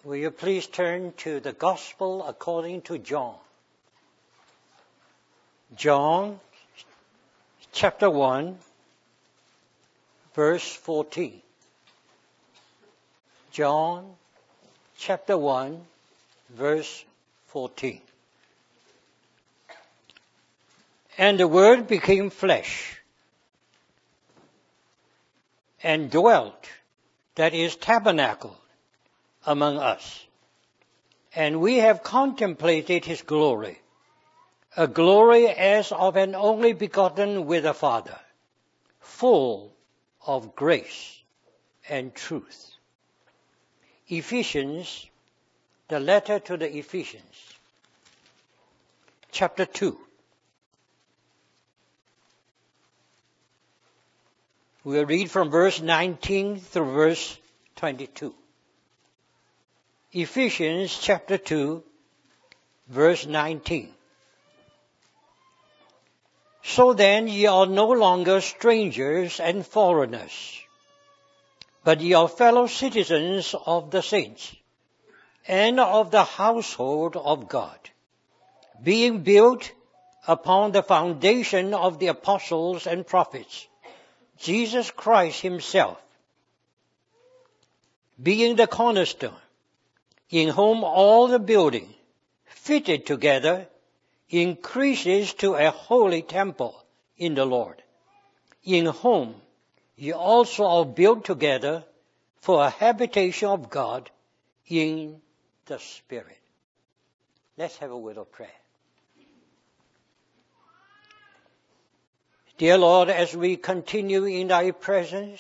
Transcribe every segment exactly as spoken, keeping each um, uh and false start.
Will you please turn to the Gospel according to John? John chapter one, verse fourteen. John chapter one, verse fourteen. And the Word became flesh and dwelt, that is, tabernacled, among us. And we have contemplated his glory, a glory as of an only begotten with the Father, full of grace and truth. Ephesians, the letter to the Ephesians, chapter two. We'll read from verse nineteen through verse twenty-two. Ephesians chapter two, verse nineteen. So then ye are no longer strangers and foreigners, but ye are fellow citizens of the saints, and of the household of God, being built upon the foundation of the apostles and prophets, Jesus Christ himself, being the cornerstone, in whom all the building, fitted together, increases to a holy temple in the Lord, in whom ye also are built together for a habitation of God in the Spirit. Let's have a word of prayer. Dear Lord, as we continue in thy presence,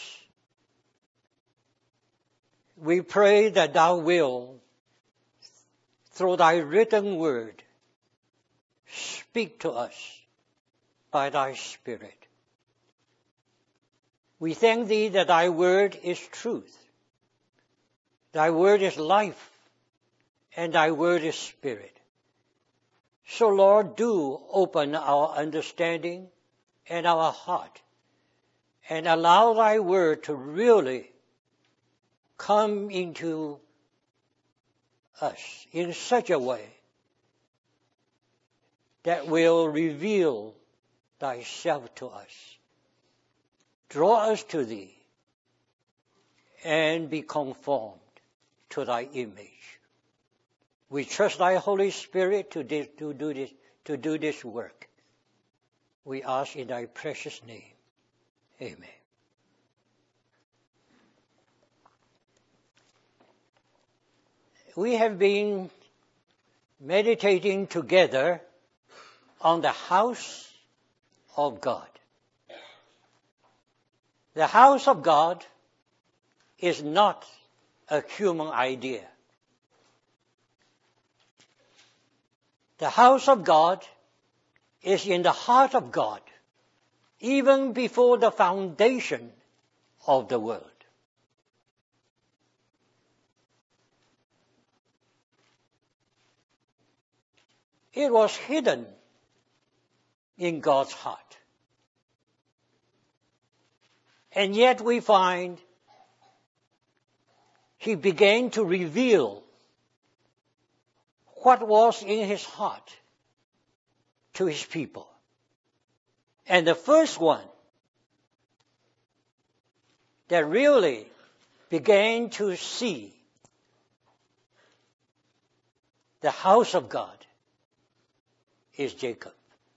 we pray that thou wilt, through thy written word, speak to us by thy Spirit. We thank thee that thy word is truth, thy word is life, and thy word is spirit. So, Lord, do open our understanding and our heart, and allow thy word to really come into us in such a way that will reveal thyself to us. Draw us to thee and be conformed to thy image. We trust thy Holy Spirit to, do, to, do this, to do this work. We ask in thy precious name. Amen. We have been meditating together on the house of God. The house of God is not a human idea. The house of God is in the heart of God, even before the foundation of the world. It was hidden in God's heart. And yet we find he began to reveal what was in his heart to his people. And the first one that really began to see the house of God is Jacob.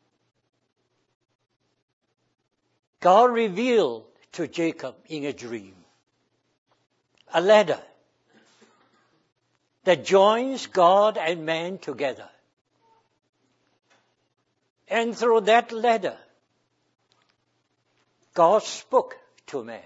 God revealed to Jacob in a dream a ladder that joins God and man together. And through that ladder, God spoke to man.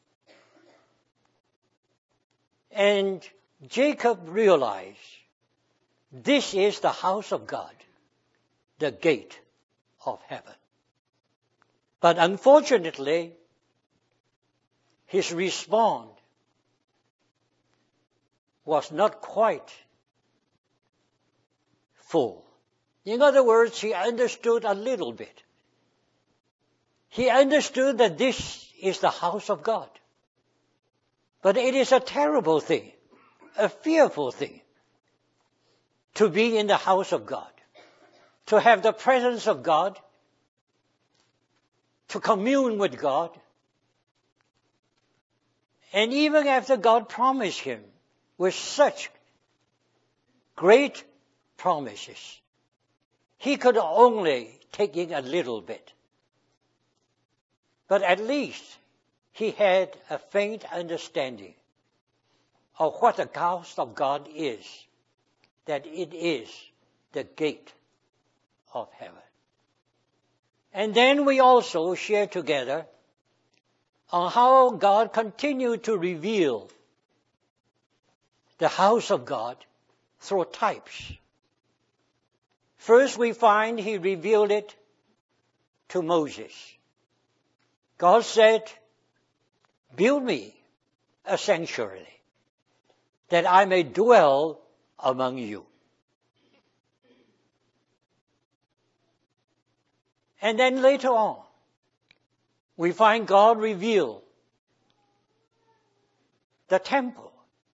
And Jacob realized this is the house of God, the gate of heaven. But unfortunately, his response was not quite full. In other words, he understood a little bit. He understood that this is the house of God. But it is a terrible thing a fearful thing to be in the house of God, to have the presence of God, to commune with God. And even after God promised him with such great promises, he could only take in a little bit. But at least he had a faint understanding of what the house of God is, that it is the gate of heaven. And then we also share together on how God continued to reveal the house of God through types. First, we find he revealed it to Moses. God said, "Build me a sanctuary, that I may dwell among you." And then later on, we find God reveal the temple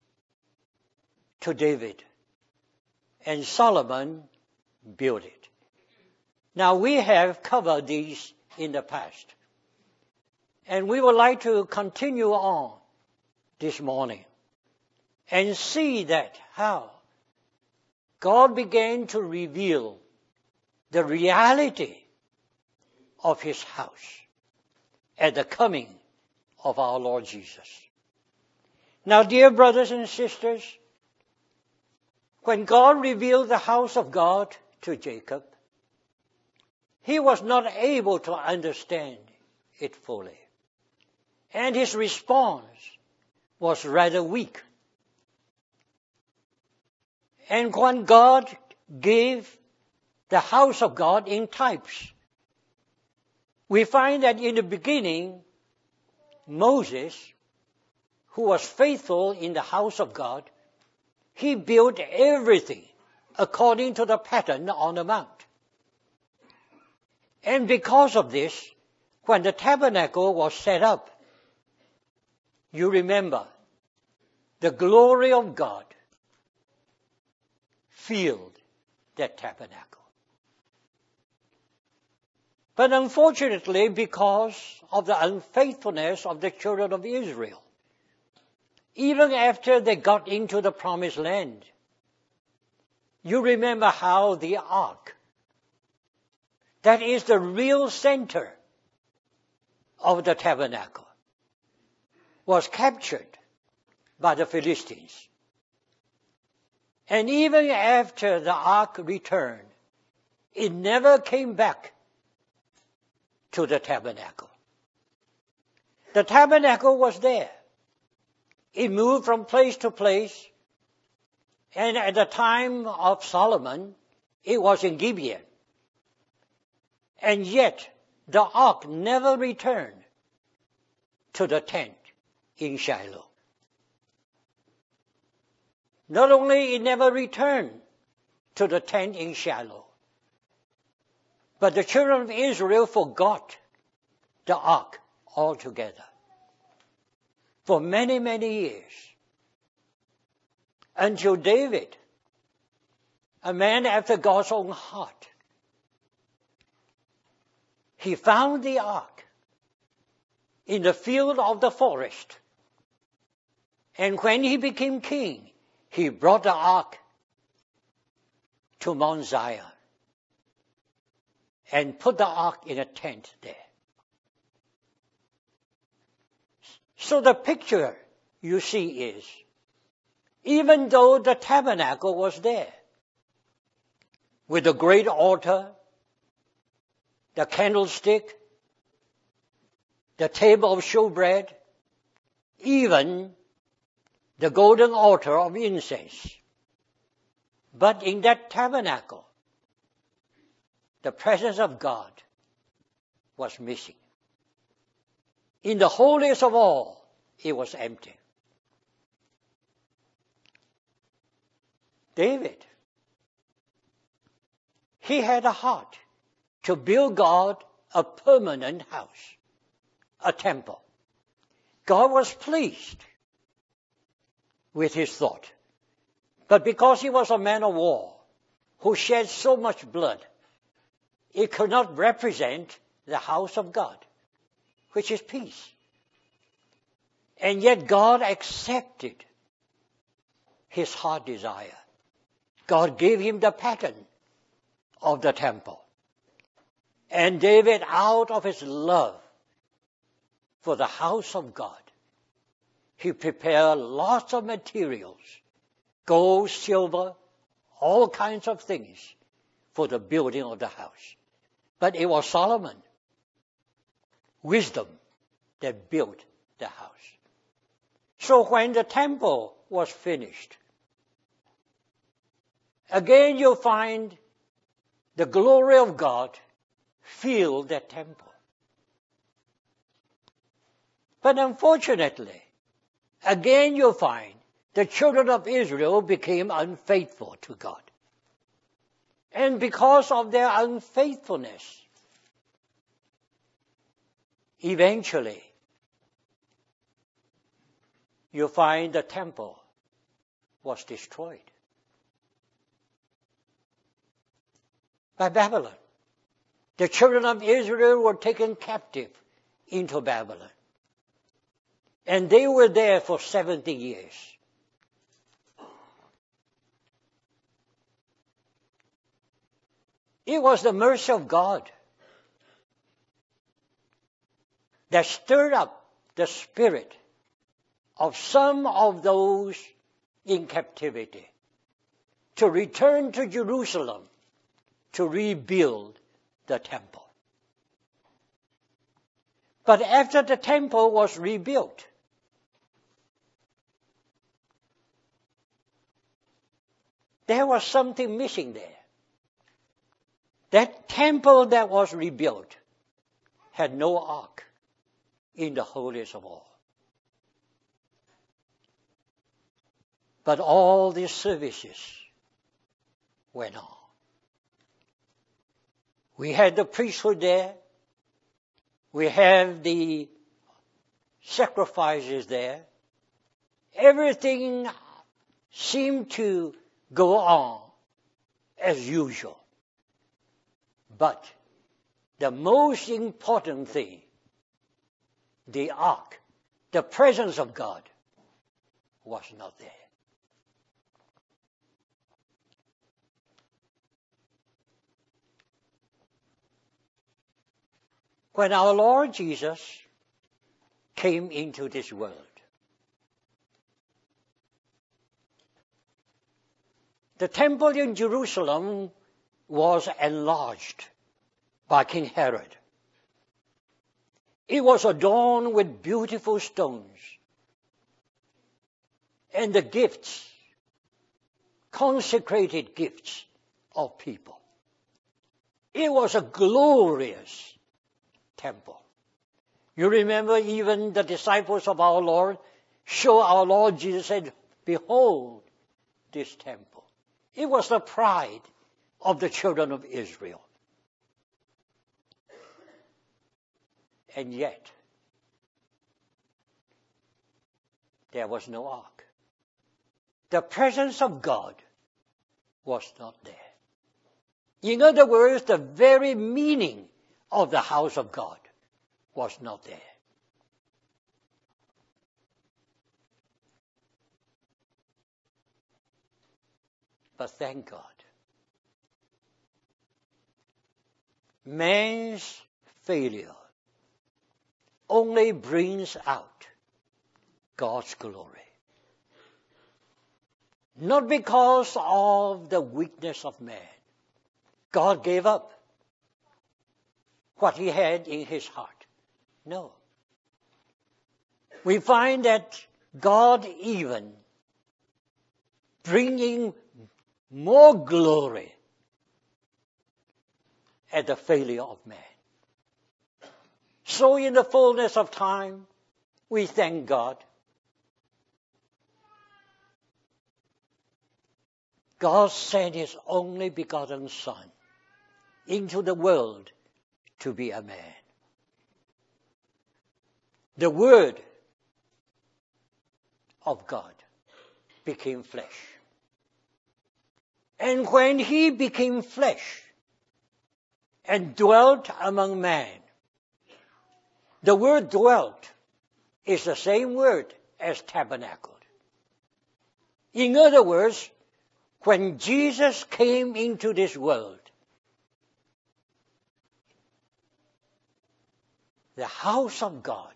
to David, and Solomon built it. Now, we have covered these in the past, and we would like to continue on this morning and see that how God began to reveal the reality of his house at the coming of our Lord Jesus. Now, dear brothers and sisters, when God revealed the house of God to Jacob, he was not able to understand it fully. And his response was rather weak. And when God gave the house of God in types, we find that in the beginning, Moses, who was faithful in the house of God, he built everything according to the pattern on the mount. And because of this, when the tabernacle was set up, you remember, the glory of God filled that tabernacle. But unfortunately, because of the unfaithfulness of the children of Israel, even after they got into the promised land, you remember how the ark, that is the real center of the tabernacle, was captured by the Philistines. And even after the ark returned, it never came back to the tabernacle. The tabernacle was there. It moved from place to place. And at the time of Solomon, it was in Gibeon. And yet, the ark never returned to the tent in Shiloh. Not only it never returned to the tent in Shiloh, but the children of Israel forgot the ark altogether for many, many years. Until David, a man after God's own heart, he found the ark in the field of the forest. And when he became king, he brought the ark to Mount Zion and put the ark in a tent there. So the picture you see is, even though the tabernacle was there, with the great altar, the candlestick, the table of showbread, even the golden altar of incense. But in that tabernacle, the presence of God was missing. In the holiest of all, it was empty. David, he had a heart to build God a permanent house, a temple. God was pleased with his thought But because he was a man of war who shed so much blood, it could not represent the house of God, which is peace. And yet God accepted his heart desire. God gave him the pattern of the temple. And David, out of his love for the house of God, he prepared lots of materials, gold, silver, all kinds of things for the building of the house. But it was Solomon, wisdom, that built the house. So when the temple was finished, again you'll find the glory of God filled that temple. But unfortunately, again you'll find the children of Israel became unfaithful to God. And because of their unfaithfulness, eventually, you find the temple was destroyed by Babylon. The children of Israel were taken captive into Babylon. And they were there for seventy years. It was the mercy of God that stirred up the spirit of some of those in captivity to return to Jerusalem to rebuild the temple. But after the temple was rebuilt, there was something missing there. That temple that was rebuilt had no ark in the holiest of all. But all these services went on. We had the priesthood there. We have the sacrifices there. Everything seemed to go on as usual. But the most important thing, the ark, the presence of God, was not there. When our Lord Jesus came into this world, the temple in Jerusalem was enlarged by King Herod. It was adorned with beautiful stones and the gifts, consecrated gifts of people. It was a glorious temple. You remember even the disciples of our Lord show our Lord Jesus said, "Behold this temple." It was the pride of the children of Israel. And yet, there was no ark. The presence of God was not there. In other words, the very meaning of the house of God was not there. But thank God, man's failure only brings out God's glory. Not because of the weakness of man. God gave up what he had in his heart. No. We find that God even bringing more glory at the failure of man. So in the fullness of time, we thank God. God sent his only begotten Son into the world to be a man. The Word of God became flesh And when he became flesh and dwelt among men, the word dwelt is the same word as tabernacled. In other words, when Jesus came into this world, the house of God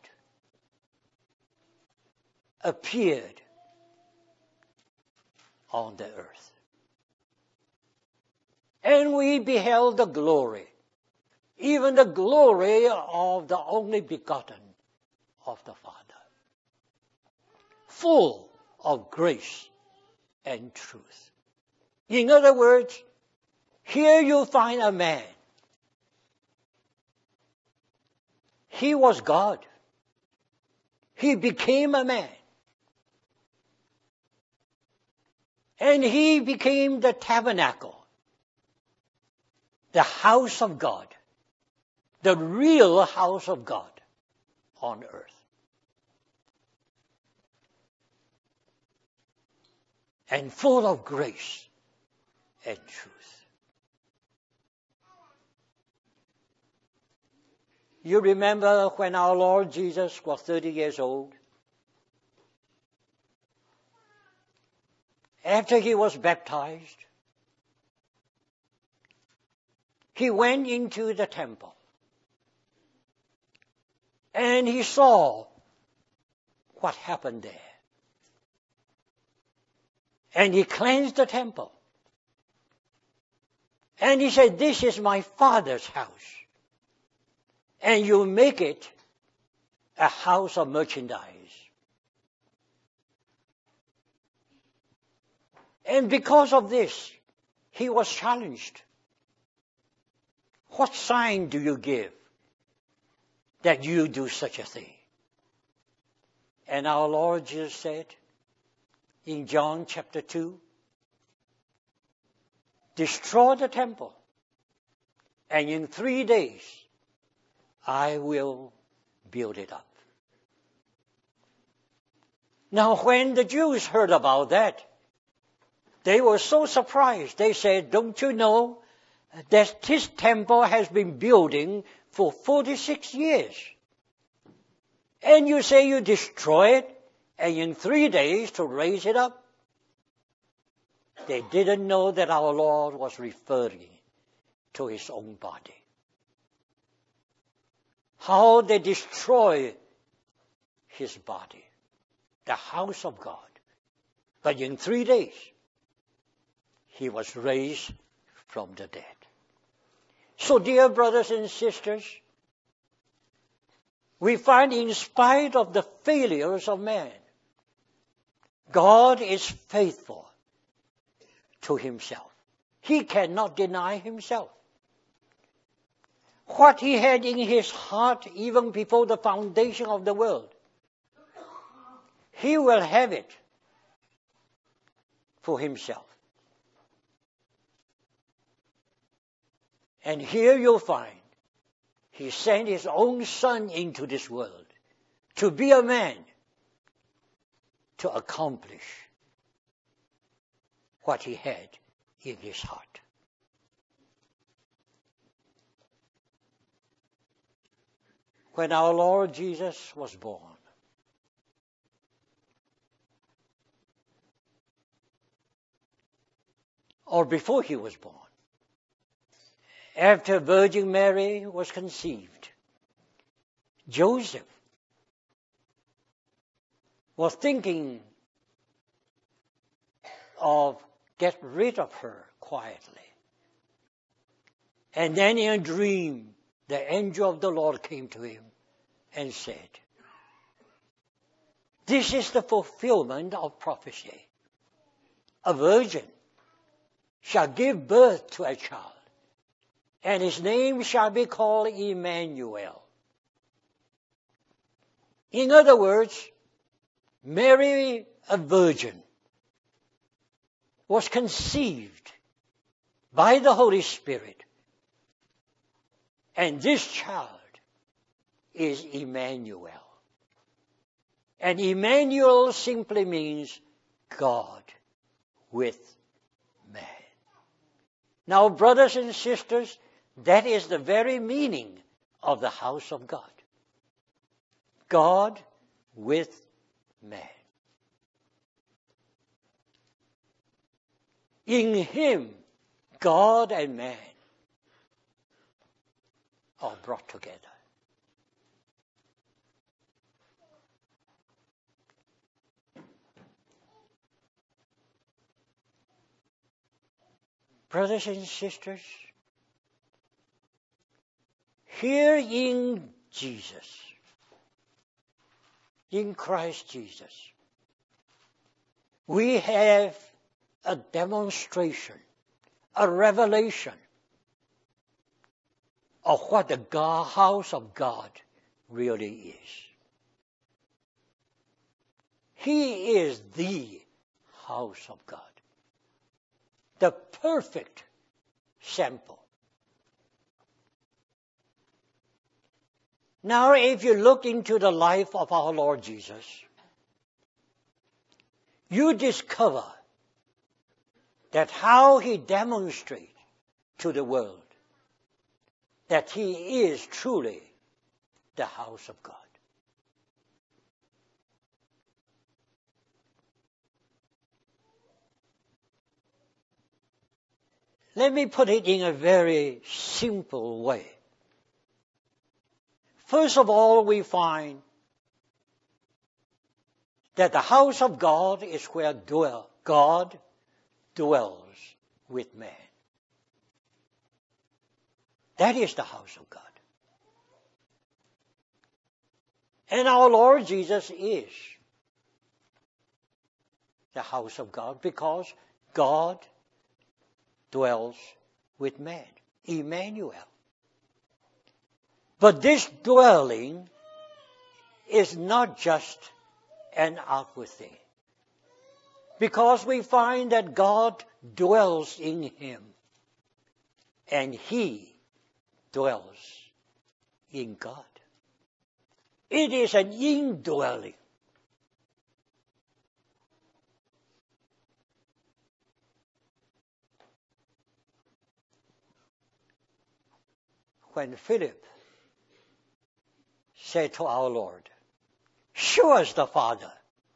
appeared on the earth. And we beheld the glory, even the glory of the only begotten of the Father, full of grace and truth. In other words, here you find a man. He was God. He became a man. And he became the tabernacle, the house of God, the real house of God on earth. And full of grace and truth. You remember when our Lord Jesus was thirty years old? After he was baptized, he went into the temple and he saw what happened there. And he cleansed the temple. And he said, "This is my Father's house. And you make it a house of merchandise." And because of this, he was challenged. What sign do you give that you do such a thing? And our Lord Jesus said in John chapter two, "Destroy the temple, and in three days I will build it up." Now when the Jews heard about that, they were so surprised. They said, "Don't you know that this temple has been building for forty-six years? And you say you destroy it, and in three days to raise it up?" They didn't know that our Lord was referring to his own body. How they destroy his body, the house of God. But in three days, he was raised from the dead. So, dear brothers and sisters, we find in spite of the failures of man, God is faithful to himself. He cannot deny himself. What he had in his heart even before the foundation of the world, he will have it for himself. And here you'll find he sent his own Son into this world to be a man, to accomplish what he had in his heart. When our Lord Jesus was born, or before he was born, after Virgin Mary was conceived, Joseph was thinking of get rid of her quietly. And then in a dream, the angel of the Lord came to him and said, "This is the fulfillment of prophecy. A virgin shall give birth to a child, and his name shall be called Emmanuel." In other words, Mary, a virgin, was conceived by the Holy Spirit. And this child is Emmanuel. And Emmanuel simply means God with man. Now, brothers and sisters, that is the very meaning of the house of God. God with man. In him, God and man are brought together. Brothers and sisters, here in Jesus, in Christ Jesus, we have a demonstration, a revelation of what the God, house of God really is. He is the house of God, the perfect sample. Now, if you look into the life of our Lord Jesus, you discover that how he demonstrates to the world that he is truly the house of God. Let me put it in a very simple way. First of all, we find that the house of God is where dwell, God dwells with man. That is the house of God. And our Lord Jesus is the house of God because God dwells with man, Emmanuel. But this dwelling is not just an outward thing, because we find that God dwells in him and he dwells in God. It is an indwelling. When Philip said to our Lord, "Show us the Father,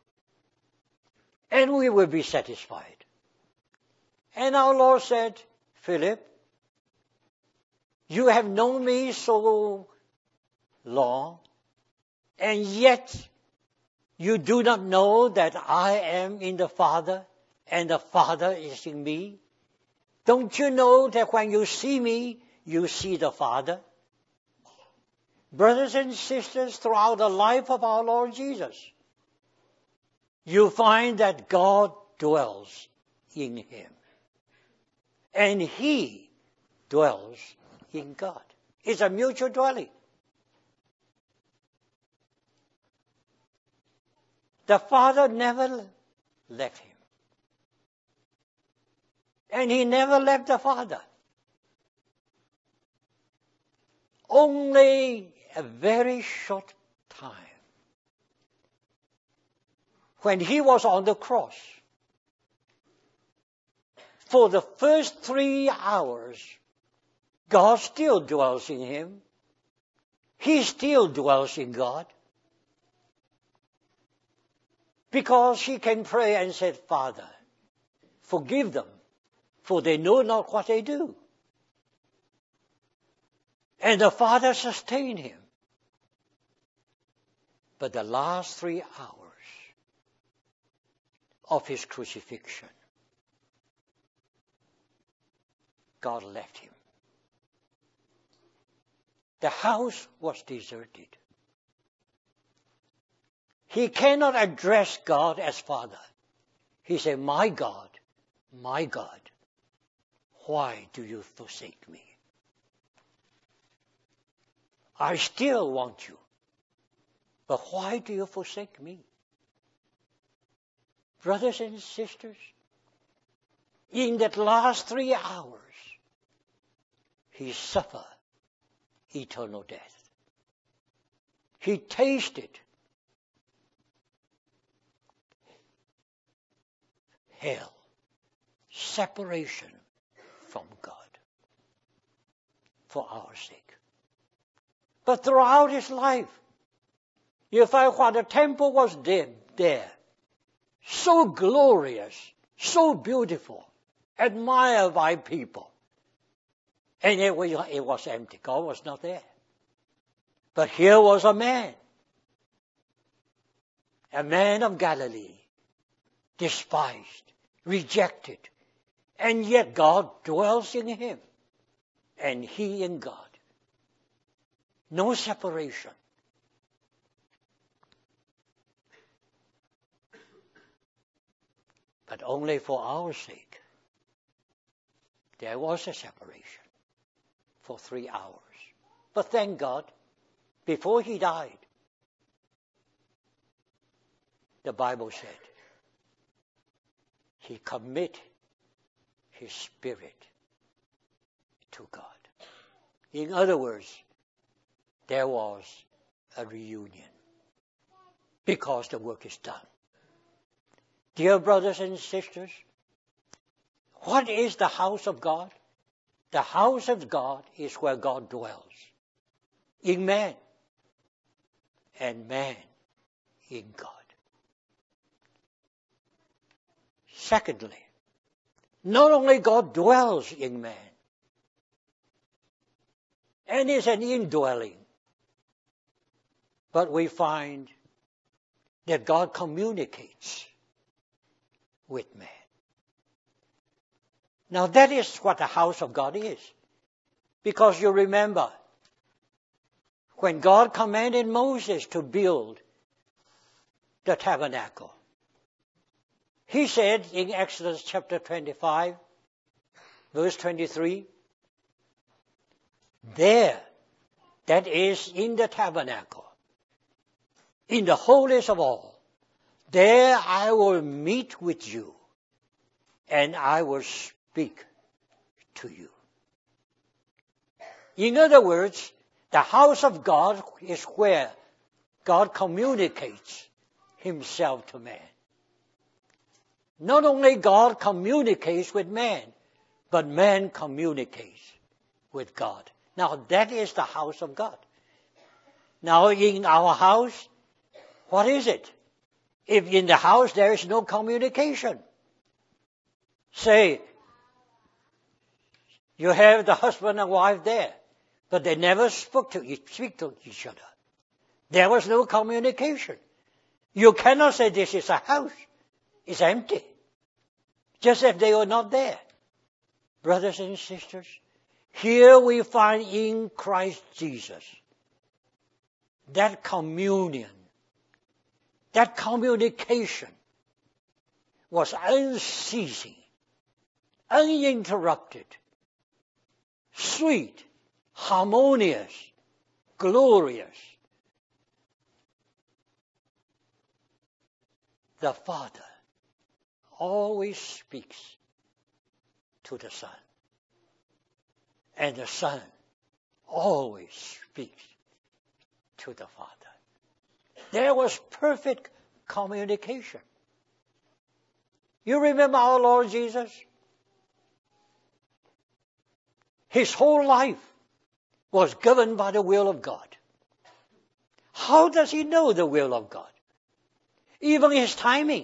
and we will be satisfied." And our Lord said, "Philip, you have known me so long, and yet you do not know that I am in the Father, and the Father is in me. Don't you know that when you see me, you see the Father?" Brothers and sisters, throughout the life of our Lord Jesus, you find that God dwells in him. And he dwells in God. It's a mutual dwelling. The Father never left him. And he never left the Father. Only a very short time, when he was on the cross, for the first three hours, God still dwells in him. He still dwells in God. Because he can pray and say, "Father, forgive them, for they know not what they do." And the Father sustained him. But the last three hours of his crucifixion, God left him. The house was deserted. He cannot address God as Father. He said, "My God, my God, why do you forsake me? I still want you, but why do you forsake me?" Brothers and sisters, in that last three hours, he suffered eternal death. He tasted hell, separation from God. for our sake. But throughout his life, you find while the temple was there, so glorious, so beautiful, admired by people, and it was, it was empty. God was not there. But here was a man, a man of Galilee, despised, rejected, and yet God dwells in him, and he in God. No separation. But only for our sake. There was a separation for three hours. But thank God, before he died, the Bible said, he committed his spirit to God. In other words, there was a reunion because the work is done. Dear brothers and sisters, what is the house of God? The house of God is where God dwells, in man, and man in God. Secondly, not only God dwells in man, and is an indwelling, but we find that God communicates with man. Now that is what the house of God is. Because you remember, when God commanded Moses to build the tabernacle, he said in Exodus chapter twenty-five, verse twenty-three, there, that is in the tabernacle, in the holiest of all, there I will meet with you, and I will speak to you. In other words, the house of God is where God communicates himself to man. Not only God communicates with man, but man communicates with God. Now that is the house of God. Now in our house, what is it? If in the house there is no communication, say, you have the husband and wife there, but they never spoke to each, speak to each other. There was no communication. You cannot say this is a house. It's empty. Just as they were not there. Brothers and sisters, here we find in Christ Jesus that communion, that communication was unceasing, uninterrupted, sweet, harmonious, glorious. The Father always speaks to the Son, and the Son always speaks to the Father. There was perfect communication. You remember our Lord Jesus? His whole life was governed by the will of God. How does he know the will of God? Even his timing.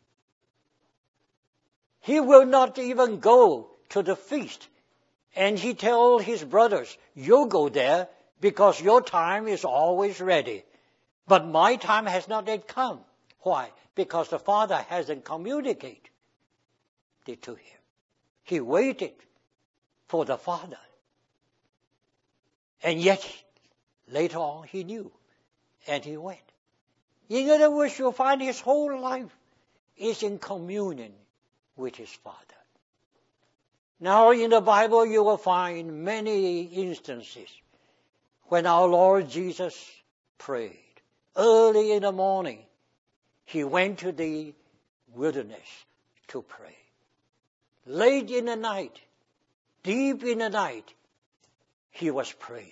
He will not even go to the feast. And he told his brothers, you go there because your time is always ready. But my time has not yet come. Why? Because the Father hasn't communicated it to him. He waited for the Father. And yet, later on, he knew. And he went. In other words, you'll find his whole life is in communion with his Father. Now, in the Bible, you will find many instances when our Lord Jesus prayed. Early in the morning, he went to the wilderness to pray. Late in the night, deep in the night, he was praying.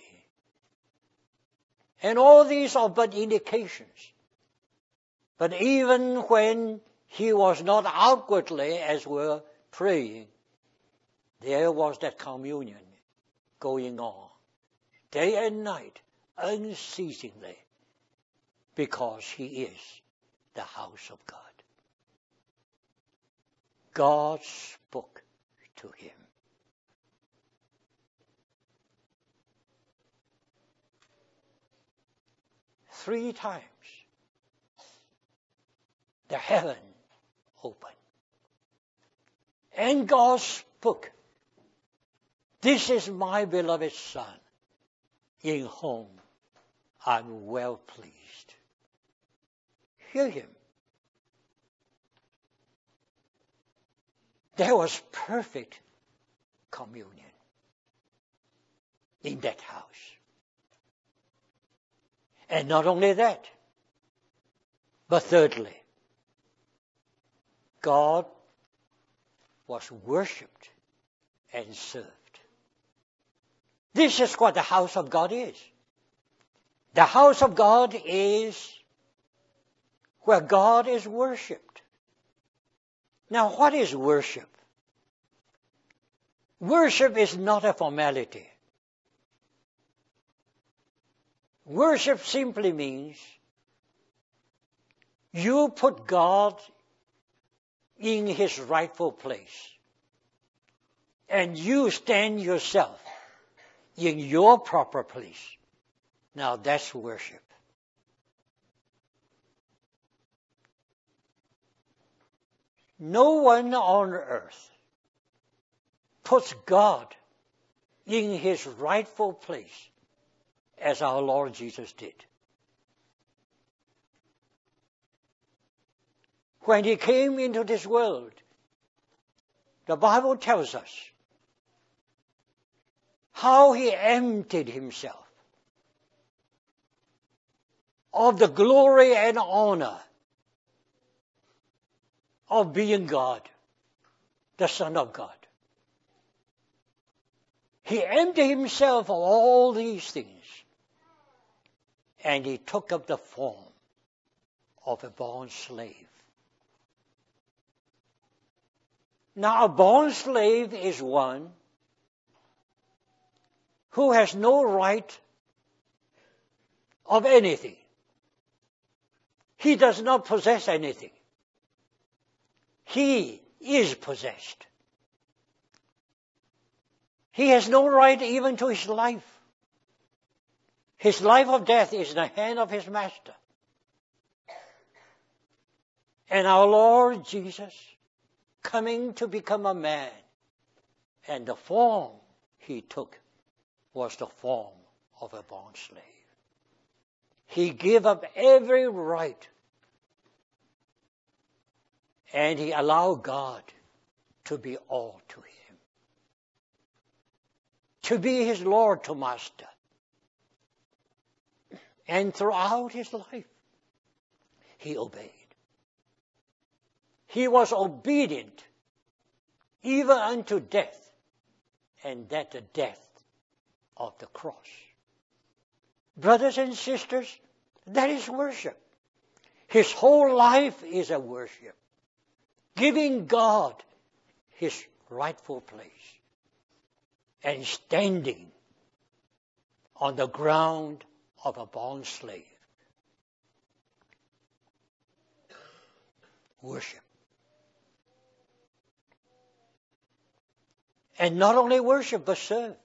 And all these are but indications. But even when he was not outwardly, as we're praying, there was that communion going on day and night, unceasingly, because he is the house of God. God spoke to him. Three times the heaven opened. And God spoke, "This is my beloved Son, in whom I'm well pleased." Hear him. There was perfect communion in that house. And not only that, but thirdly, God was worshipped and served. This is what the house of God is. The house of God is where God is worshipped. Now, what is worship? Worship is not a formality. Worship simply means you put God in his rightful place, and you stand yourself in your proper place. Now that's worship. No one on earth puts God in his rightful place as our Lord Jesus did. When he came into this world, the Bible tells us how he emptied himself of the glory and honor of being God, the Son of God. He emptied himself of all these things, and he took up the form of a born slave. Now, a born slave is one who has no right of anything. He does not possess anything. He is possessed. He has no right even to his life. His life or death is in the hand of his master. And our Lord Jesus, coming to become a man, and the form he took was the form of a born slave. He gave up every right, and he allowed God to be all to him, to be his Lord, to master. And throughout his life, he obeyed. He was obedient even unto death, and that the death of the cross. Brothers and sisters, that is worship. His whole life is a worship, giving God his rightful place and standing on the ground of a born slave. Worship. And not only worship, but served.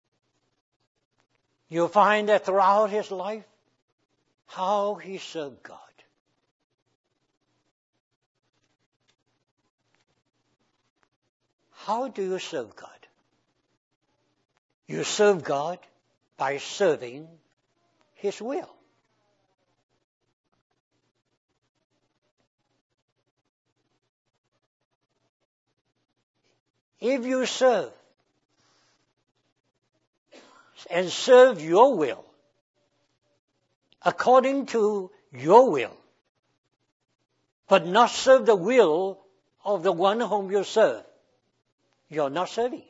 You'll find that throughout his life, how he served God. How do you serve God? You serve God by serving his will. If you serve and serve your will, according to your will, but not serve the will of the one whom you serve, you're not serving.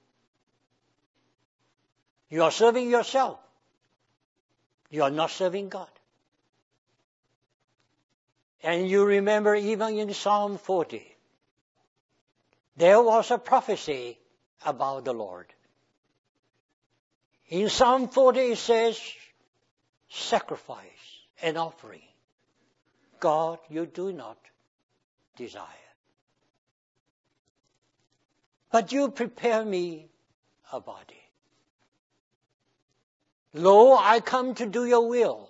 You are serving yourself. You are not serving God. And you remember even in Psalm forty, there was a prophecy about the Lord. In Psalm forty it says, sacrifice and offering, God, you do not desire. But you prepare me a body. Lo, I come to do your will,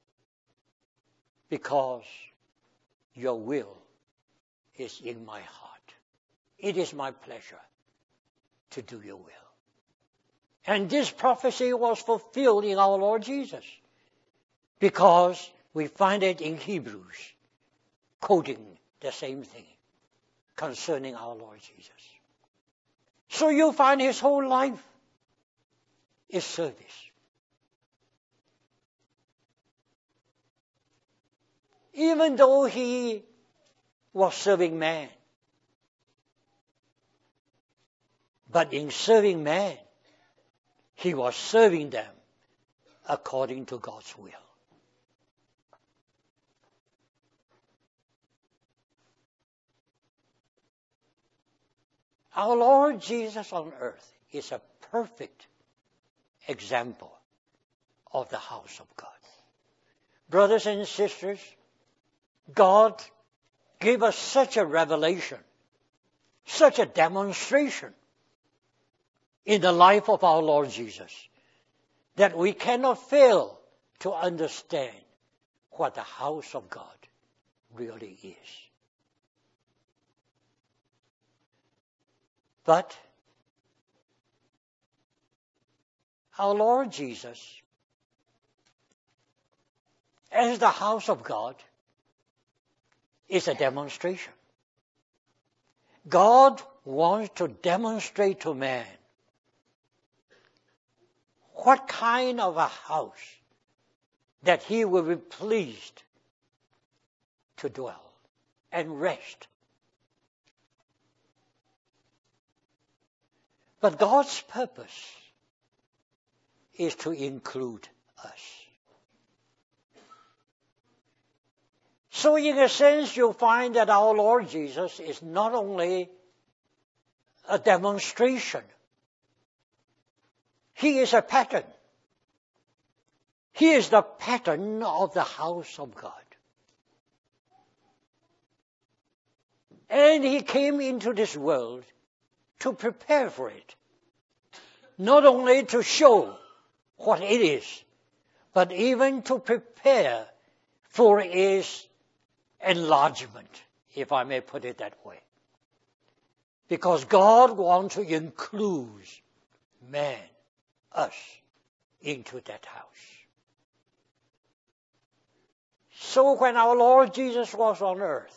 because your will is in my heart. It is my pleasure to do your will. And this prophecy was fulfilled in our Lord Jesus, because we find it in Hebrews, quoting the same thing concerning our Lord Jesus. So you find his whole life is service. Even though he was serving man, but in serving man, he was serving them according to God's will. Our Lord Jesus on earth is a perfect example of the house of God. Brothers and sisters, God gave us such a revelation, such a demonstration in the life of our Lord Jesus, that we cannot fail to understand what the house of God really is. But our Lord Jesus, as the house of God, is a demonstration. God wants to demonstrate to man what kind of a house that he will be pleased to dwell and rest. But God's purpose is to include us. So in a sense, you'll find that our Lord Jesus is not only a demonstration, he is a pattern. He is the pattern of the house of God. And he came into this world to prepare for it. Not only to show what it is, but even to prepare for its enlargement, if I may put it that way. Because God wants to include man, us, into that house. So when our Lord Jesus was on earth,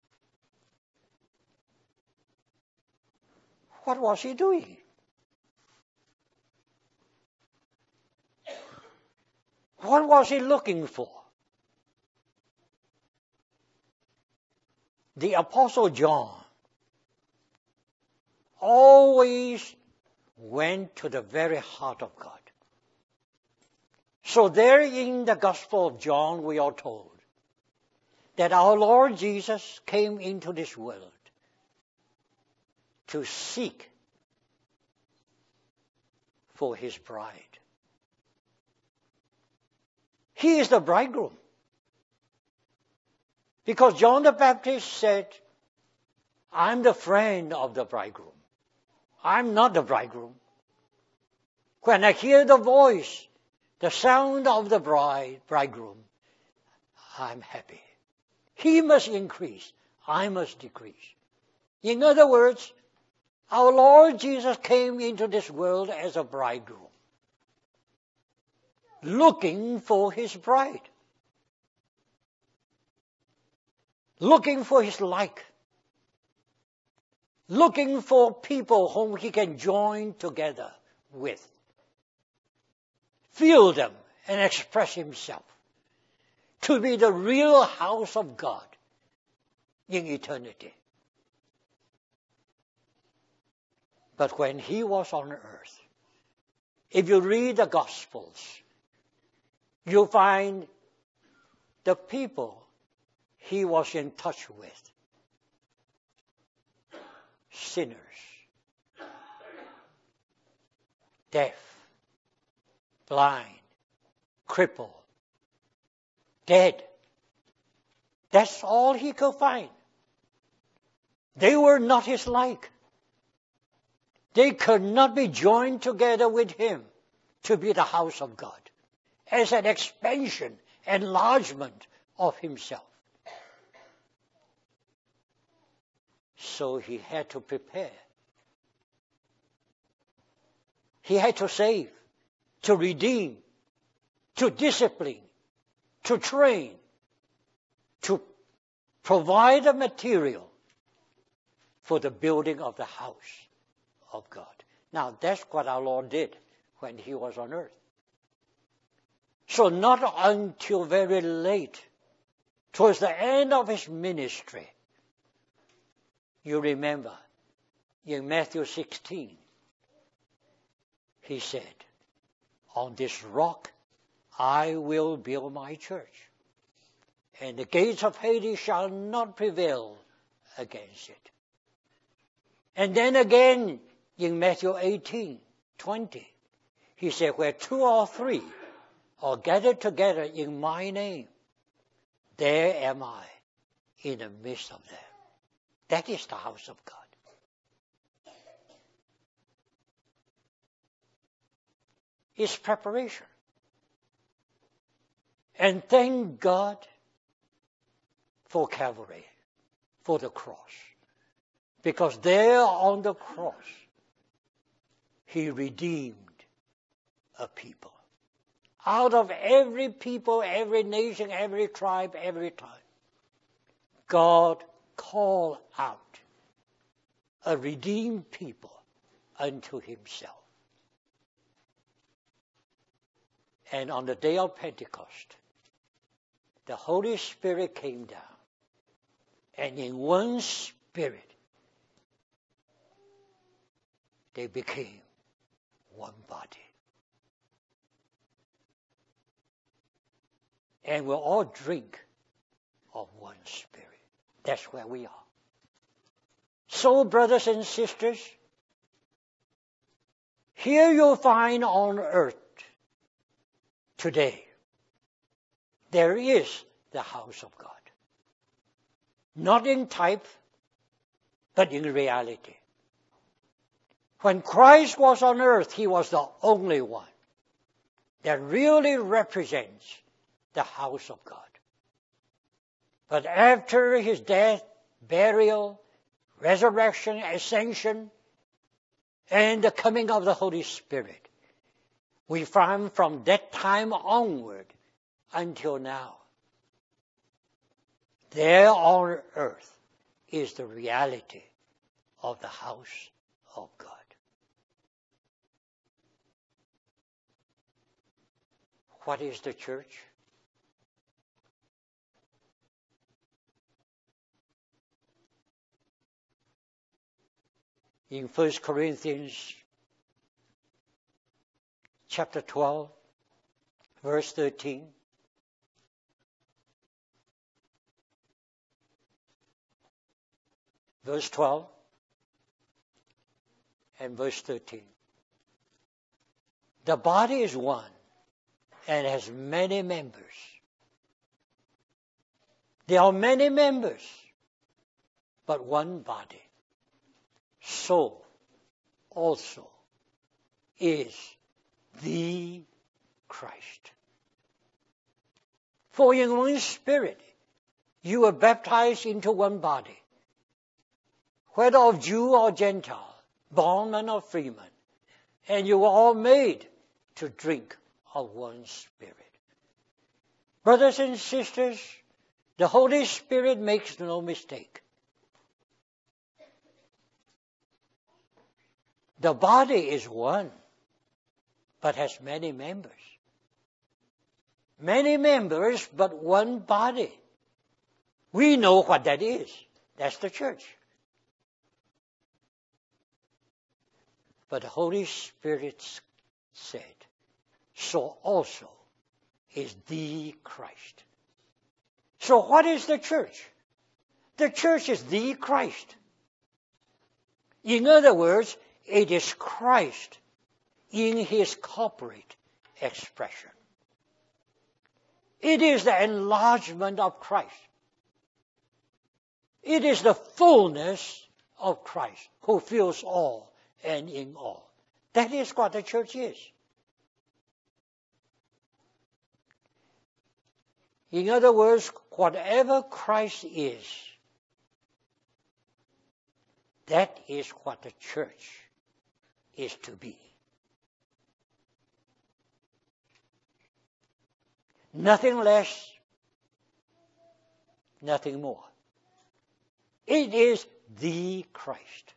what was he doing? What was he looking for? The Apostle John always went to the very heart of God. So there in the Gospel of John we are told that our Lord Jesus came into this world to seek for his bride. He is the bridegroom. Because John the Baptist said, I'm the friend of the bridegroom. I'm not the bridegroom. When I hear the voice, the sound of the bride, bridegroom, I'm happy. He must increase. I must decrease. In other words, our Lord Jesus came into this world as a bridegroom, looking for his bride, looking for his like, looking for people whom he can join together with, feel them and express himself, to be the real house of God in eternity. But when he was on earth, if you read the Gospels, you'll find the people he was in touch with, sinners, deaf, blind, crippled, dead. That's all he could find. They were not his like. They could not be joined together with him to be the house of God as an expansion, enlargement of himself. So he had to prepare. He had to save, to redeem, to discipline, to train, to provide the material for the building of the house of God. Now, that's what our Lord did when he was on earth. So not until very late, towards the end of his ministry, you remember, in Matthew sixteen, he said, on this rock I will build my church, and the gates of Hades shall not prevail against it. And then again, in Matthew eighteen, twenty, he said, where two or three are gathered together in my name, there am I in the midst of them. That is the house of God. It's preparation. And thank God for Calvary, for the cross. Because there on the cross, he redeemed a people. Out of every people, every nation, every tribe, every time, God called out a redeemed people unto himself. And on the day of Pentecost, the Holy Spirit came down, and in one spirit, they became one body. And we'll all drink of one spirit. That's where we are. So, brothers and sisters, here you'll find on earth today, there is the house of God. Not in type, but in reality. When Christ was on earth, he was the only one that really represents the house of God. But after his death, burial, resurrection, ascension, and the coming of the Holy Spirit, we find from that time onward until now, there on earth is the reality of the house of God. What is the church? In First Corinthians chapter twelve, verse thirteen, verse twelve and verse thirteen. The body is one and has many members. There are many members, but one body. So also is the Christ. For in one spirit you were baptized into one body, whether of Jew or Gentile, bondman or freeman, and you were all made to drink of one spirit. Brothers and sisters, the Holy Spirit makes no mistake. The body is one, but has many members. Many members, but one body. We know what that is. That's the church. But the Holy Spirit said, so also is the Christ. So what is the church? The church is the Christ. In other words, it is Christ in his corporate expression. It is the enlargement of Christ. It is the fullness of Christ who fills all and in all. That is what the church is. In other words, whatever Christ is, that is what the church is to be. Nothing less, nothing more. It is the Christ.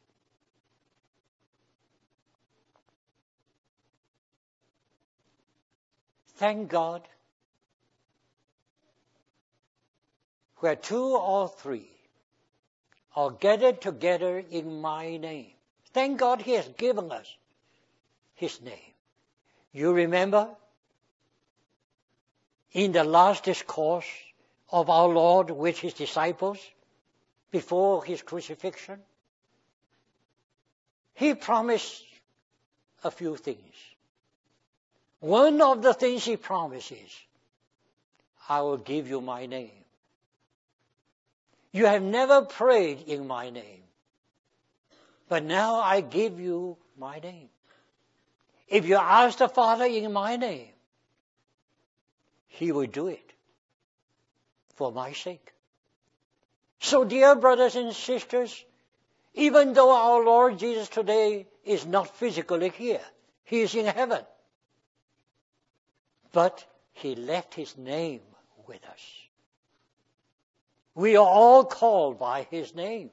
Thank God, where two or three are gathered together in my name. Thank God He has given us His name. You remember in the last discourse of our Lord with His disciples before His crucifixion, He promised a few things. One of the things He promises, I will give you my name. You have never prayed in my name, but now I give you my name. If you ask the Father in my name, He will do it for my sake. So, dear brothers and sisters, even though our Lord Jesus today is not physically here, He is in heaven, but He left His name with us. We are all called by His name.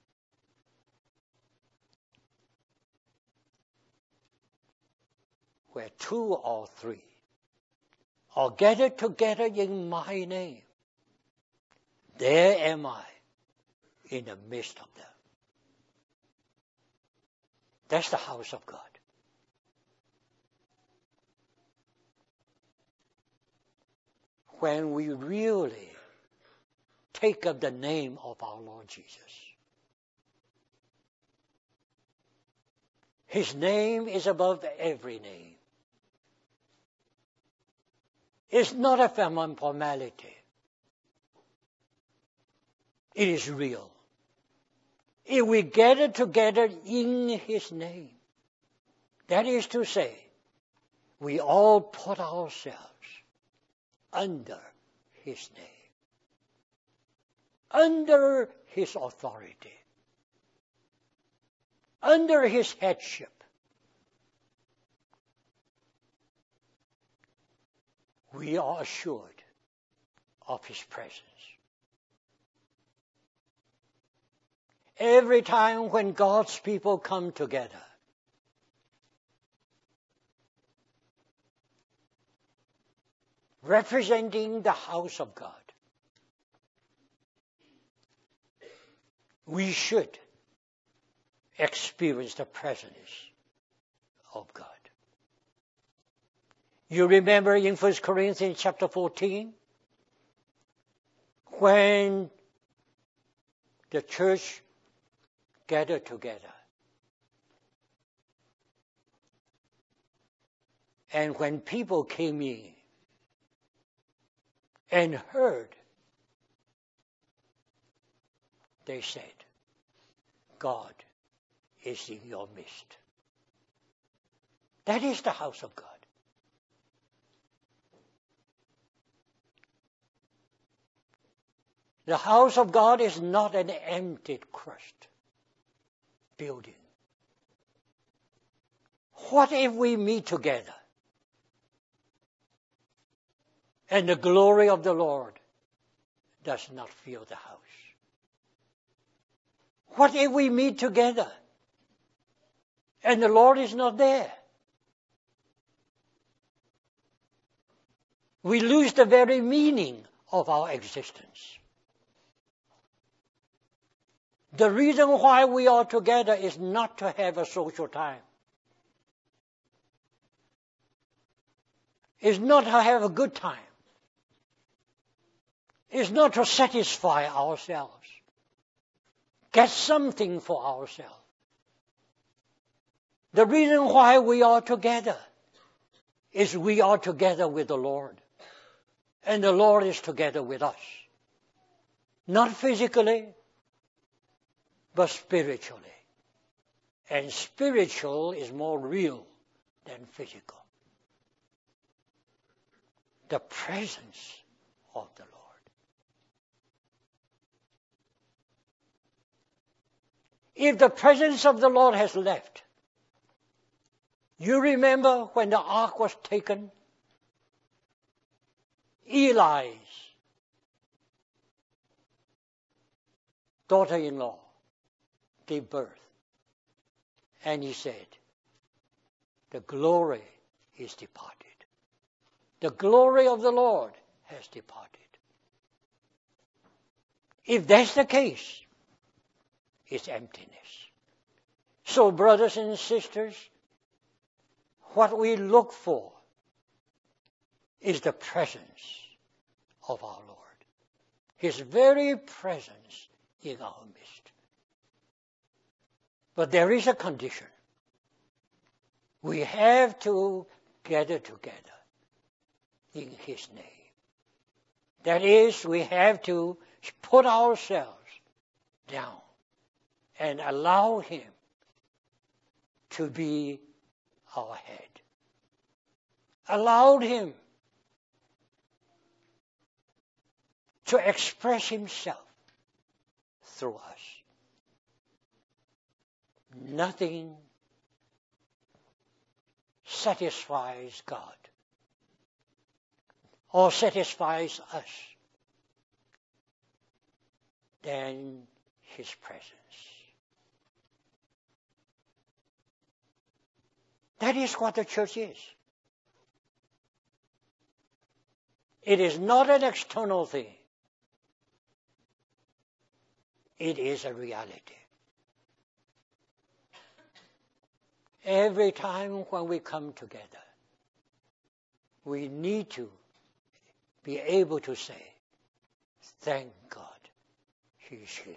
Where two or three are gathered together in my name, there am I in the midst of them. That's the house of God. When we really take up the name of our Lord Jesus, His name is above every name. It's not a formality. It is real. If we gather together in His name, that is to say, we all put ourselves under His name, under His authority, under His headship. We are assured of His presence. Every time when God's people come together, representing the house of God, we should experience the presence of God. You remember in First Corinthians chapter fourteen, when the church gathered together, and when people came in and heard, they said, God is in your midst. That is the house of God. The house of God is not an empty, crushed building. What if we meet together and the glory of the Lord does not fill the house? What if we meet together and the Lord is not there? We lose the very meaning of our existence. The reason why we are together is not to have a social time. It's not to have a good time. It's not to satisfy ourselves. Get something for ourselves. The reason why we are together is we are together with the Lord. And the Lord is together with us. Not physically, but spiritually. And spiritual is more real than physical. The presence of the Lord. If the presence of the Lord has left, you remember when the ark was taken? Eli's daughter-in-law gave birth. And he said, the glory is departed. The glory of the Lord has departed. If that's the case, it's emptiness. So, brothers and sisters, what we look for is the presence of our Lord. His very presence in our midst. But there is a condition. We have to gather together in His name. That is, we have to put ourselves down and allow Him to be our head. Allow Him to express Himself through us. Nothing satisfies God or satisfies us than His presence. That is what the church is. It is not an external thing. It is a reality. Every time when we come together, we need to be able to say, thank God He's here.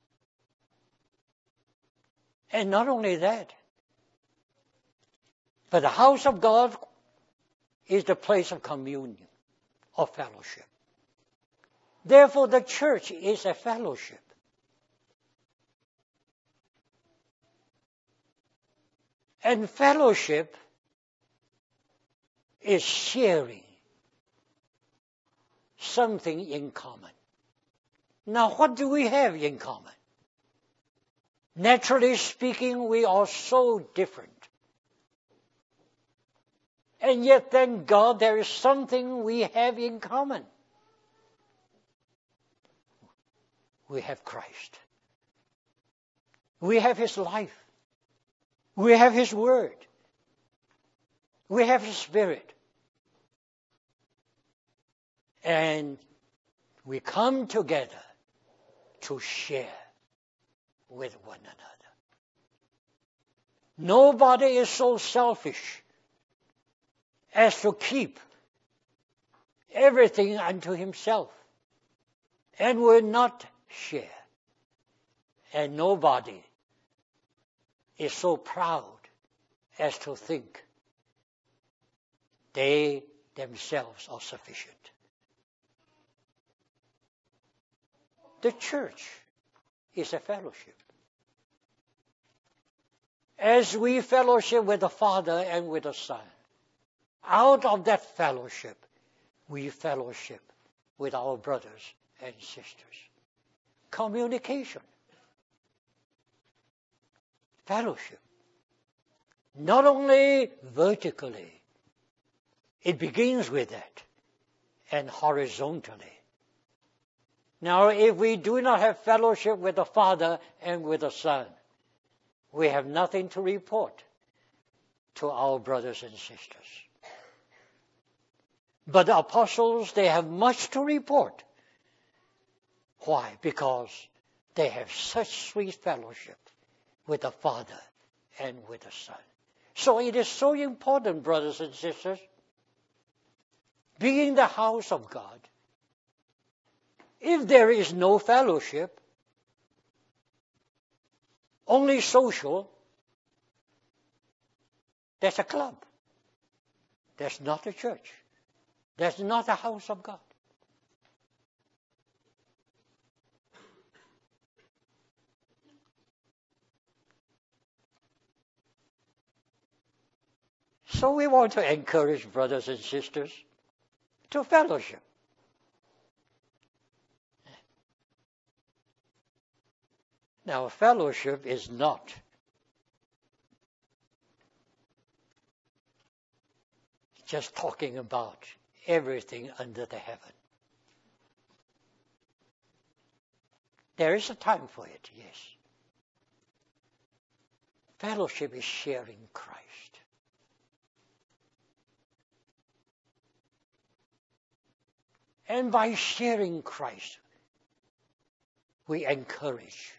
And not only that, but the house of God is the place of communion, of fellowship. Therefore, the church is a fellowship. And fellowship is sharing something in common. Now, what do we have in common? Naturally speaking, we are so different. And yet, thank God, there is something we have in common. We have Christ. We have His life. We have His Word. We have His Spirit. And we come together to share with one another. Nobody is so selfish as to keep everything unto himself and will not share. And nobody is so proud as to think they themselves are sufficient. The church is a fellowship. As we fellowship with the Father and with the Son, out of that fellowship, we fellowship with our brothers and sisters. Communication. Fellowship. Not only vertically, it begins with that, and horizontally. Now, if we do not have fellowship with the Father and with the Son, we have nothing to report to our brothers and sisters. But the apostles, they have much to report. Why? Because they have such sweet fellowship with the Father and with the Son. So it is so important, brothers and sisters, being the house of God. If there is no fellowship, only social, that's a club. That's not the church. That's not the house of God. So we want to encourage brothers and sisters to fellowship. Now, fellowship is not just talking about everything under the heaven. There is a time for it, yes. Fellowship is sharing Christ. And by sharing Christ, we encourage,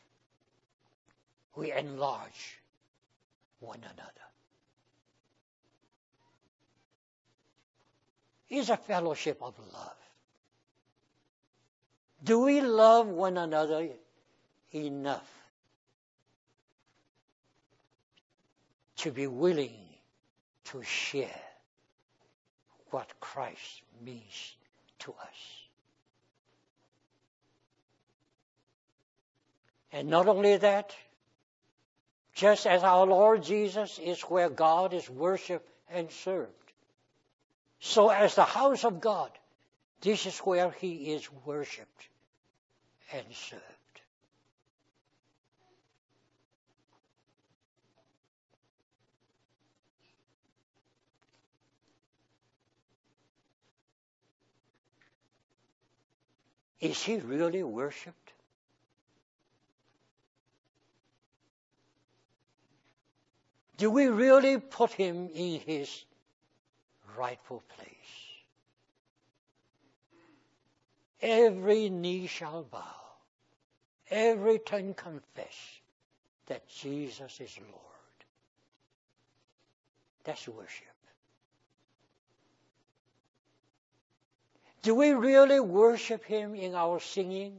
we enlarge one another. It's a fellowship of love. Do we love one another enough to be willing to share what Christ means to us? And not only that, just as our Lord Jesus is where God is worshipped and served, so as the house of God, this is where he is worshipped and served. Is he really worshipped? Do we really put him in his rightful place? Every knee shall bow, every tongue confess that Jesus is Lord. That's worship. Do we really worship him in our singing?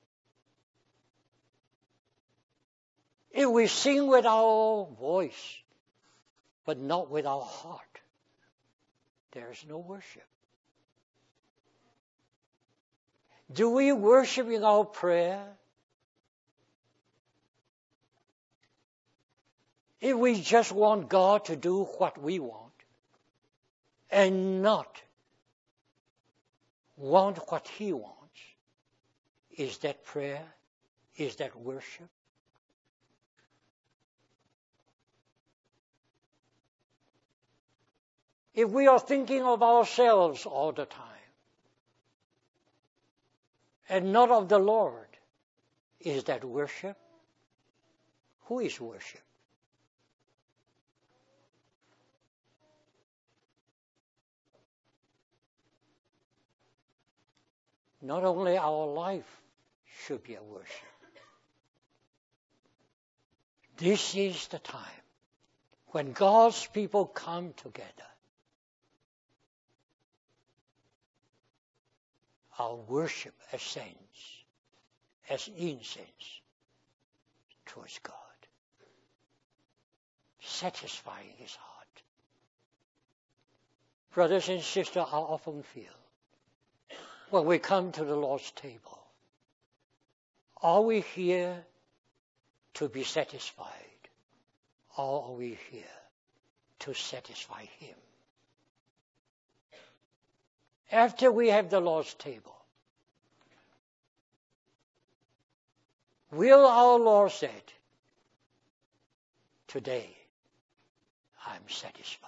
If we sing with our voice, but not with our heart, there is no worship. Do we worship in our prayer? If we just want God to do what we want and not want what he wants, is that prayer? Is that worship? If we are thinking of ourselves all the time and not of the Lord, is that worship? Who is worship? Not only our life should be a worship. This is the time when God's people come together. Our worship ascends as incense towards God, satisfying his heart. Brothers and sisters, I often feel when we come to the Lord's table, are we here to be satisfied, or are we here to satisfy him? After we have the Lord's table, will our Lord say, today I'm satisfied?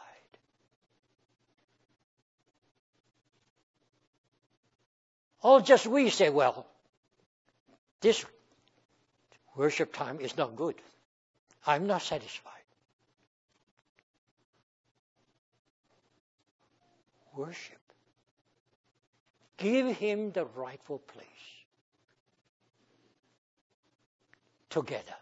Or just we say, well, this worship time is not good. I'm not satisfied. Worship. Give him the rightful place. Together.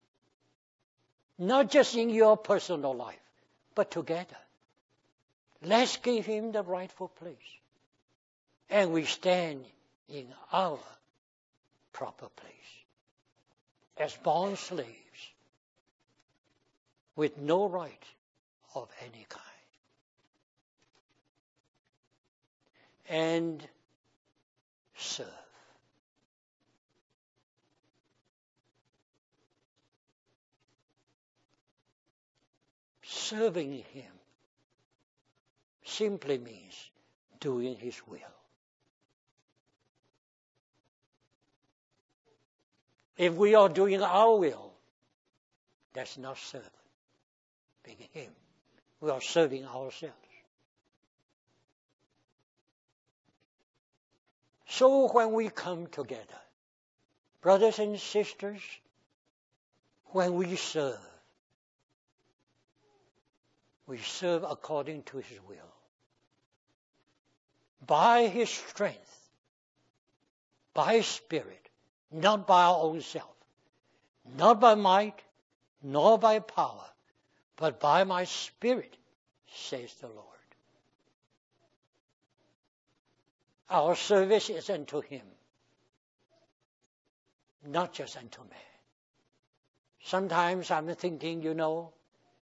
Not just in your personal life, but together. Let's give him the rightful place. And we stand in our proper place. As bond slaves. With no right of any kind. and serve. Serving Him simply means doing His will. If we are doing our will, that's not serving Him. We are serving ourselves. So when we come together, brothers and sisters, when we serve, we serve according to His will. By His strength, by His Spirit, not by our own self, not by might, nor by power, but by my Spirit, says the Lord. Our service is unto Him, not just unto man. Sometimes I'm thinking, you know,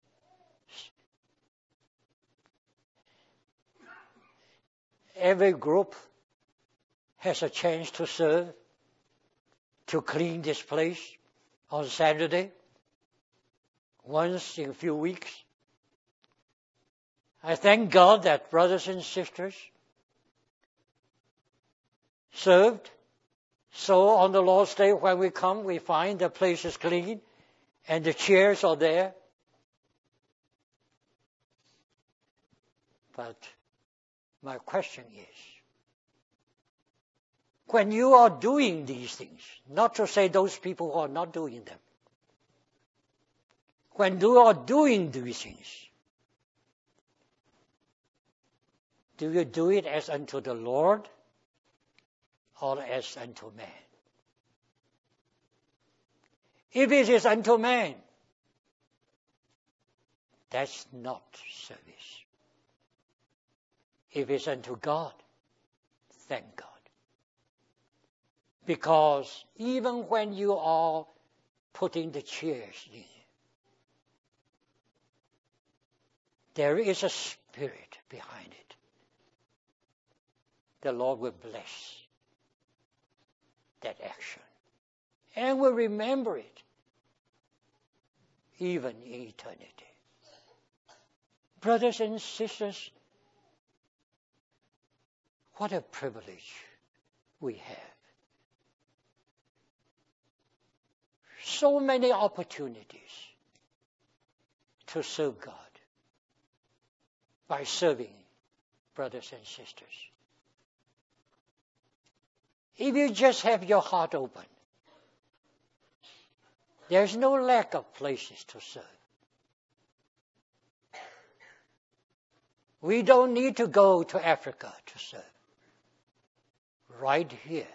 every group has a chance to serve, to clean this place on Saturday, once in a few weeks. I thank God that brothers and sisters served. So on the Lord's Day when we come, we find the place is clean and the chairs are there. But my question is, when you are doing these things, not to say those people who are not doing them, when you are doing these things, do you do it as unto the Lord or as unto man? If it is unto man, that's not service. If it's unto God, thank God. Because even when you are putting the chairs in, there is a spirit behind it. The Lord will bless that action and will remember it even in eternity. Brothers and sisters, what a privilege we have. So many opportunities to serve God by serving brothers and sisters. If you just have your heart open, there's no lack of places to serve. We don't need to go to Africa to serve. Right here,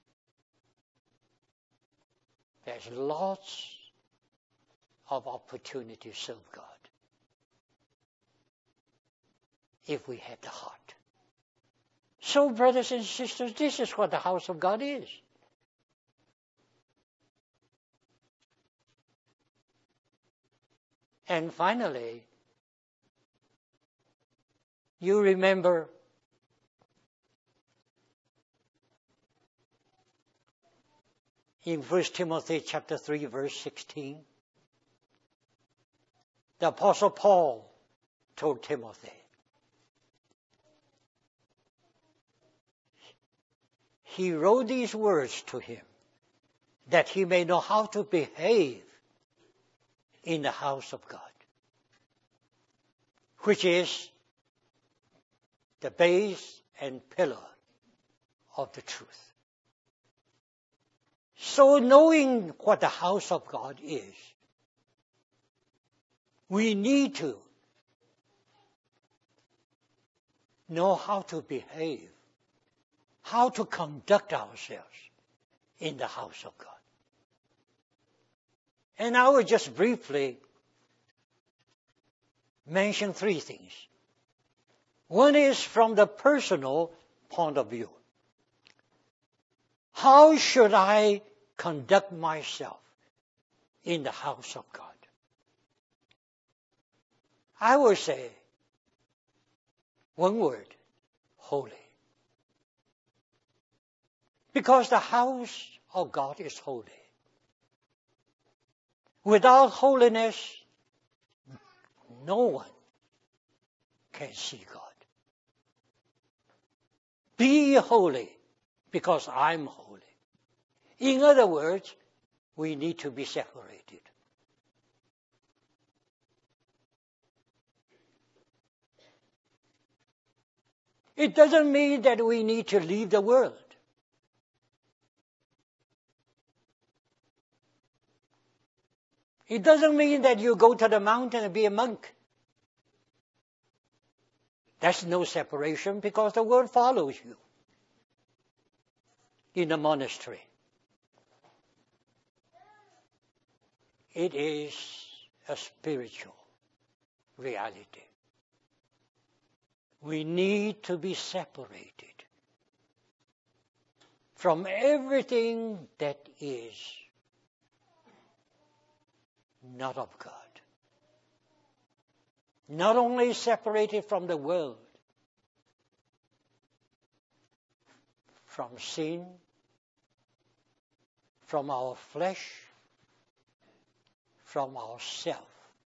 there's lots of opportunity to serve God if we have the heart. So, brothers and sisters, this is what the house of God is. And finally, you remember in First Timothy chapter three, verse sixteen, the Apostle Paul told Timothy, he wrote these words to him that he may know how to behave in the house of God, which is the base and pillar of the truth. So knowing what the house of God is, we need to know how to behave, how to conduct ourselves in the house of God. And I will just briefly mention three things. One is from the personal point of view. How should I conduct myself in the house of God? I will say one word, holy. Because the house of God is holy. Without holiness, no one can see God. Be holy because I'm holy. In other words, we need to be separated. It doesn't mean that we need to leave the world. It doesn't mean that you go to the mountain and be a monk. That's no separation because the world follows you in the monastery. It is a spiritual reality. We need to be separated from everything that is not of God. Not only separated from the world, from sin, from our flesh, from ourself.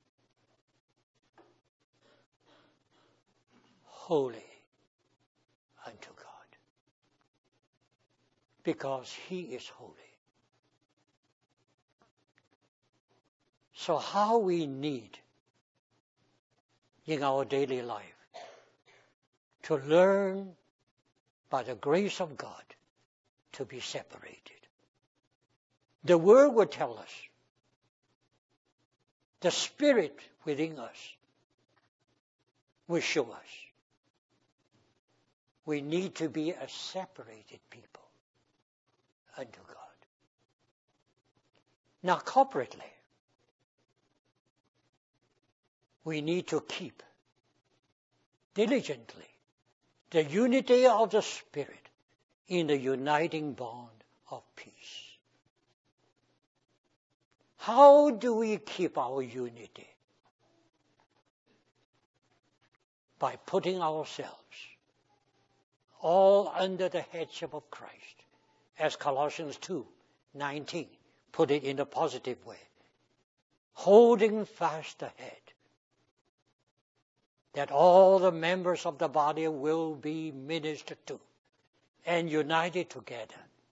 Holy unto God. Because He is holy. So how we need in our daily life to learn by the grace of God to be separated. The Word will tell us. The Spirit within us will show us. We need to be a separated people unto God. Now, corporately, we need to keep diligently the unity of the Spirit in the uniting bond of peace. How do we keep our unity? By putting ourselves all under the headship of Christ, as Colossians two nineteen put it in a positive way. Holding fast the head, that all the members of the body will be ministered to and united together.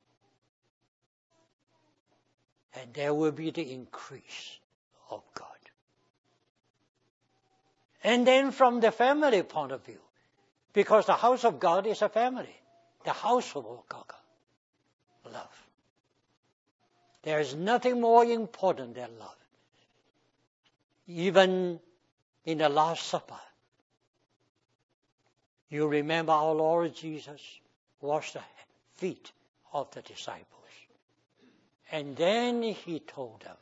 And there will be the increase of God. And then from the family point of view, because the house of God is a family, the household of God, love. There is nothing more important than love. Even in the Last Supper, you remember our Lord Jesus washed the feet of the disciples. And then He told them,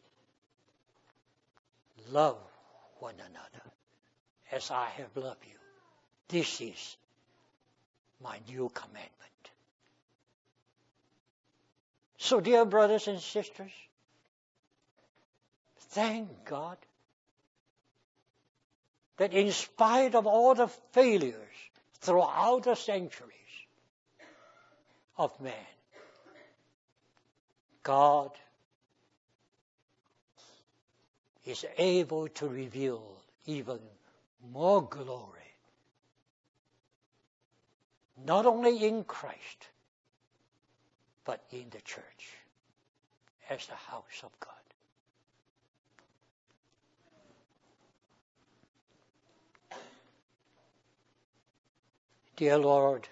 love one another as I have loved you. This is my new commandment. So, dear brothers and sisters, thank God that in spite of all the failures throughout the centuries of man, God is able to reveal even more glory, not only in Christ, but in the church as the house of God. Dear Lord,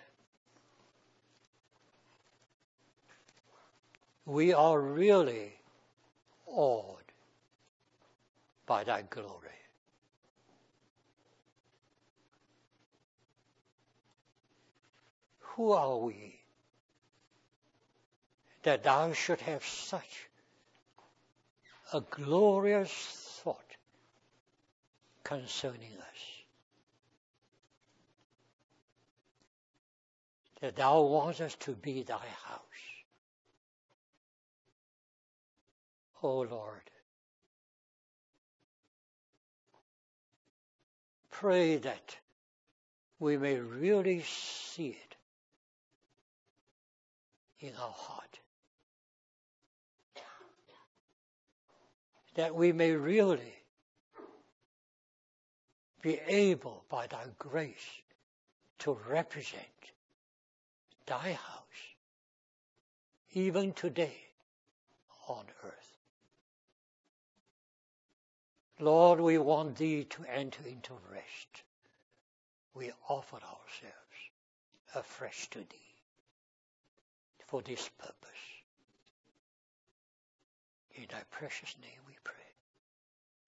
we are really awed by thy glory. Who are we that thou should have such a glorious thought concerning us? That thou wants us to be thy house. O Lord, pray that we may really see it in our heart, that we may really be able by thy grace to represent thy house even today on earth. Lord, we want thee to enter into rest. We offer ourselves afresh to thee for this purpose. In thy precious name we pray.